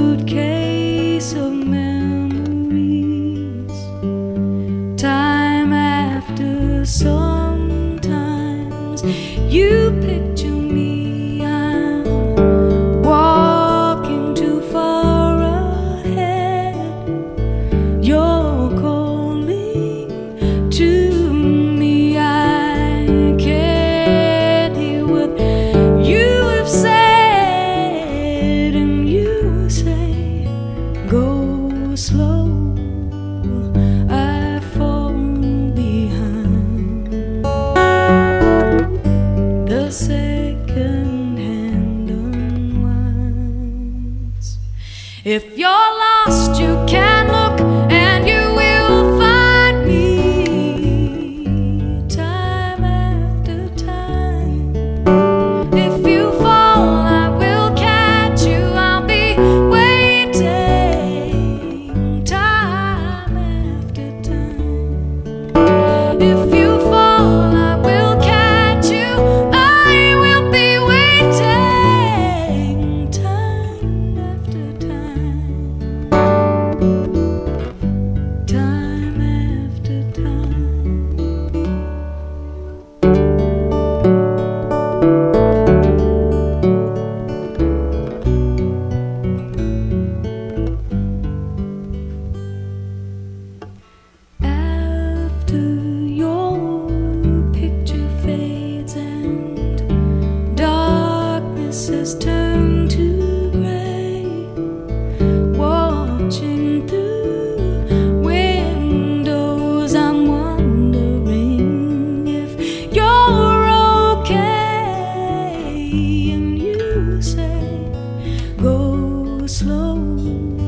suitcase of memories. Time after sometimes you picture me, I'm walking too far ahead. You're calling to me, I can't hear what you have said, and you say, go slow, I fall behind. The second hand unwinds. If you're lost, you can look and you will find me, time after time. If you fall, I will catch you, I'll be waiting, time after time. If you fall, I will catch you, I will be waiting, time after time. Time after time. After your picture fades and darkness has turned to gray, watching through windows, I'm wondering if you're okay. And you say, go slow,